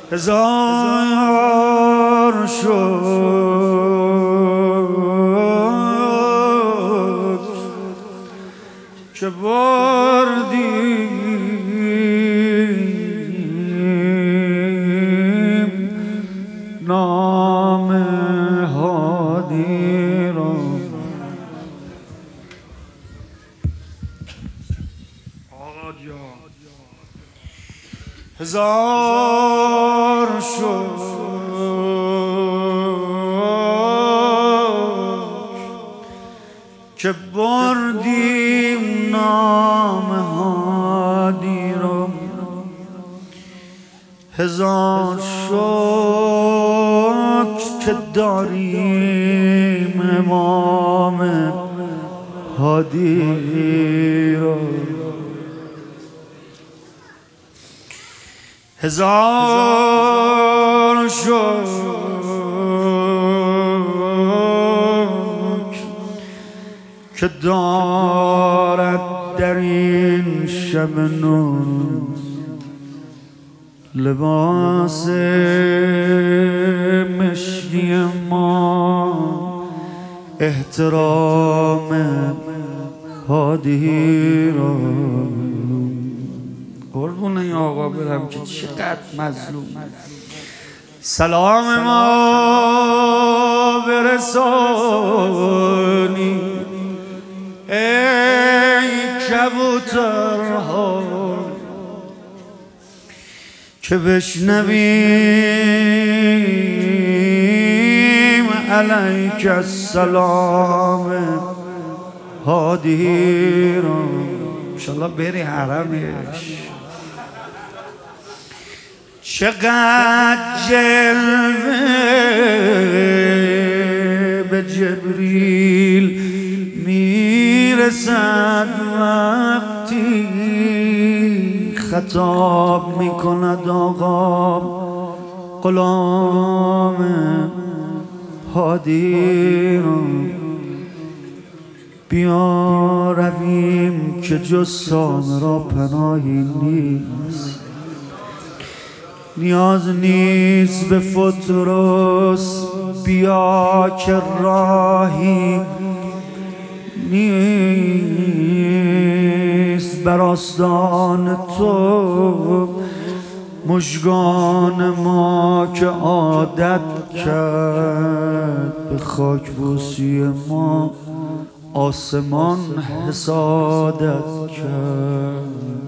هزار شد که بردیم نام هادی را. هزار شد که بردیم نام هادی را. هزار شد که داریم امام هادی را. هزار شد که دارد در این شب نور لباس مشکی ما. احترام هادی را. قربون این آقا برم که چقدر مظلوم. سلام ما برسانی ای کبوترها که بشنویم علیک السلام هادی را. انشالله بری حرمش. چقدر جلوه به جبریل میرسد وقتی خطاب میکند آقا غلام هادی را. بیا رویم که جز سامرا پناهی نیست. نیاز نیست به فتروس، بیا که راهی نیست بر آستان تو. مژگان ما که عادت کرد به خاک بوسی ما، آسمان حسادت کرد.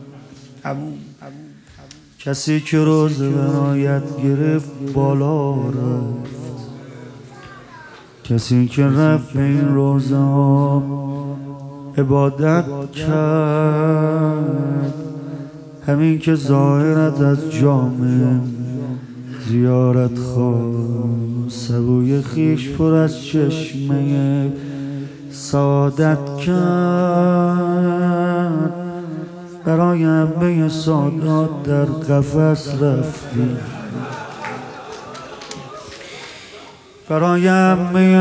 کسی که روز ولایت گرفت بالا رفت. کسی که رفت به این روزه ها عبادت کرد. همین که ظاهرت از جامعه زیارت خواست. سبوی خیش پر از چشمه سعادت کرد. برای همه سادات در قفس رفتی. برای همه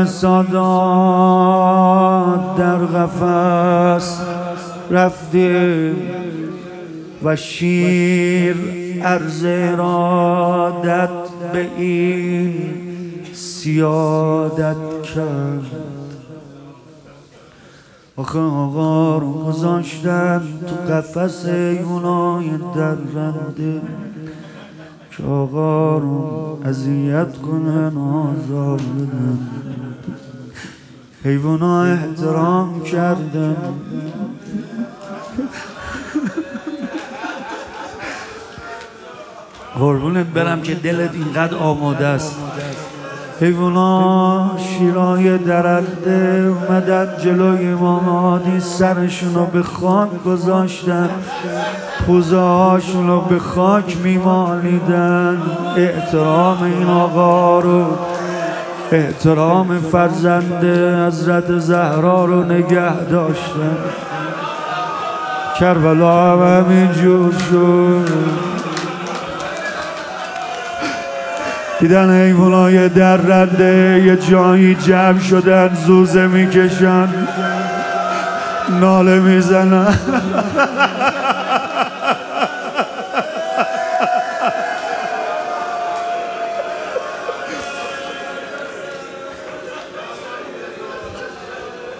سادات در قفس رفتی و شیر عرض ارادت به این سیادت کرد. آخه آقا رو گذاشتن تو قفس حیوانای درنده که آقا رو اذیت کنن آزار بدن. حیوانا احترام کردن. قربونت برم که دلت اینقدر آماده است. حیوانا شیرای درنده اومدن جلوی امام هادی، سرشونو به خاک گذاشتن، پوزه هاشونو به خاک میمالیدن. احترام این آقا رو، احترام فرزند حضرت زهرا رو نگه داشتن. کربلا هم همینجور شد. دیدن حیوانای درنده یه جایی جمع شدن، زوزه میکشن، ناله میزنن.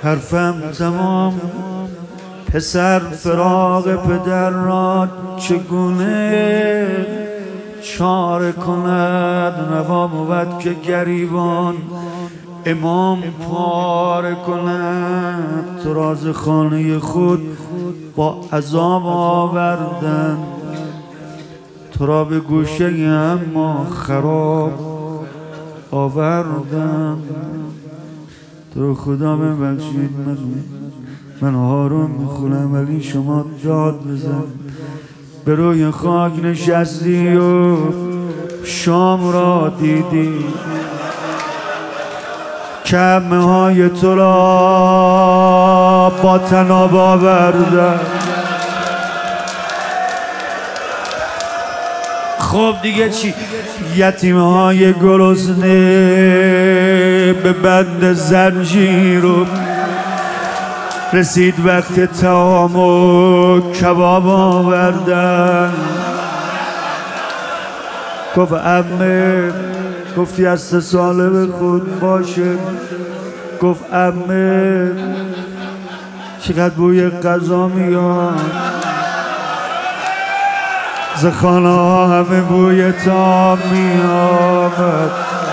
حرفم تمام، پسر فراق پدر را چگونه چاره کند. نوا بود که گریبان امام پاره کند. تو راز خانه خود با عذاب آوردن، تو را به گوشه اما خراب آوردن. تو رو خدا ببخشید، من هارون میخونم ولی شما داد بزن. به روی خاک نشستی و شام را دیدی، کمه های تو را با طناب آوردن. خب دیگه چی؟ یتیمه های گرسنه به بند زنجیر و رسید وقت طعام و کباب آوردن. گفت عمه، گفتی از 3 ساله به خود باشه. گفت عمه چقدر بوی غذا میاد، ز خانه ها همه بوی طعام میآمد،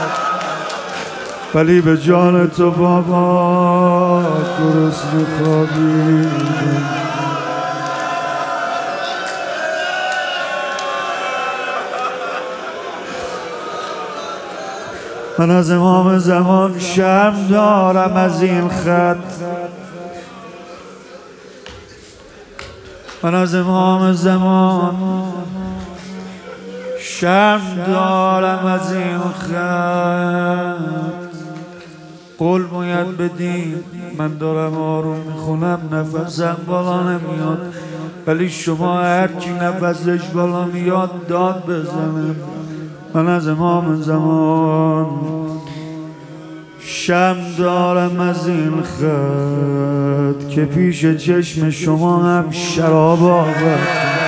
ولی به جان تو بابا گرسنه خوابیدم. من از امام زمان شرم دارم از این خط، من از امام زمان شرم دارم از این خط. قول باید بدیم، من دارم آروم میخونم نفسم بالا نمیاد، ولی شما هرچی نفسش بالا میاد داد بزنم. من از امام زمان شرم دارم از این خط که پیش چشم شما هم شراب آورد.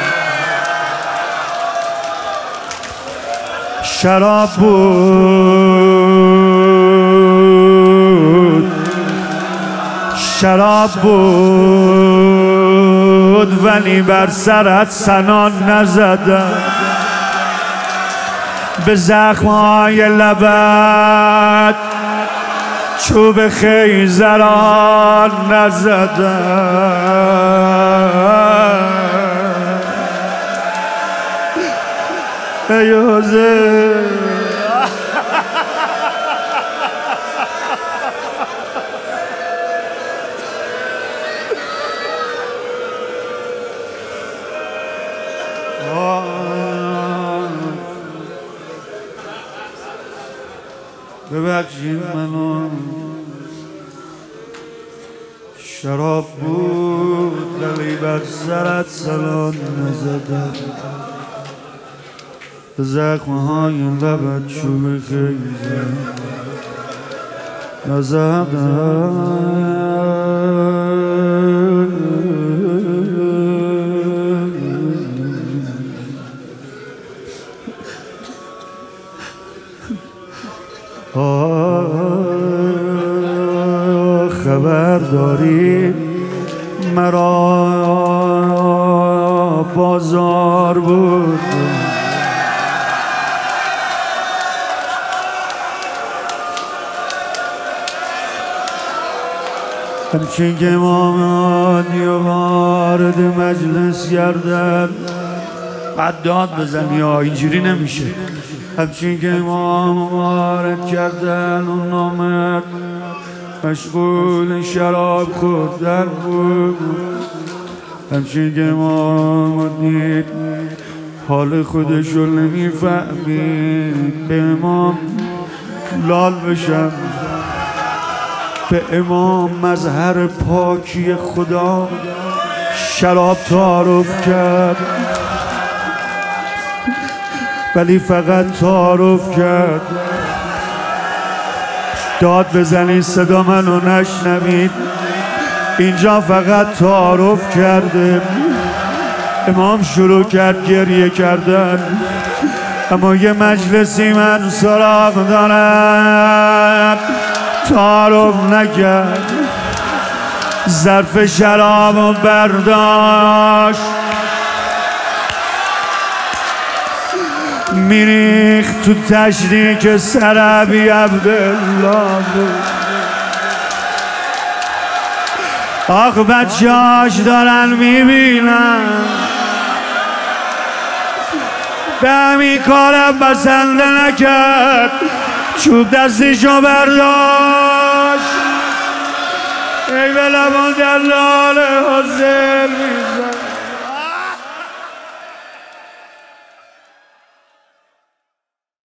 شراب بود، شراب بود، ولی بر سرت سنان نزدم، به زخمهای لبت چوب خیزران نزدم. ای حسین ببخشید منو، شراب بود ولی بر سرت سلام نزدم، به زخمهای لبت چوب خیزر نزدم. خبر داری مرا بازار بود، همچین که امامانی و وارد مجلس گردن بعد داد بزنی، اینجوری نمیشه. همچین که امام وارد کردن اون نامرد مشغول شراب خوردن بود. همچین که امام دید حال خودش رو نمیفهمید، به امام لال بشم، به امام مظهر پاکی خدا شراب تعارف کرد، ولی فقط تعارف کرد. داد بزنید صدا منو نشنوید، اینجا فقط تعارف کرده. امام شروع کرد گریه کردن، اما یه مجلسی من سراغ دارم تعارف نکرد. ظرف شراب و برداشت میریخت تو تشریک سر ابی عبدالله بود. آخ بچه‌هاش دارن میبینن به همین کارم بسنده نکرد، چوب دستشو برداشت ای به لبان دلال حسین میزن.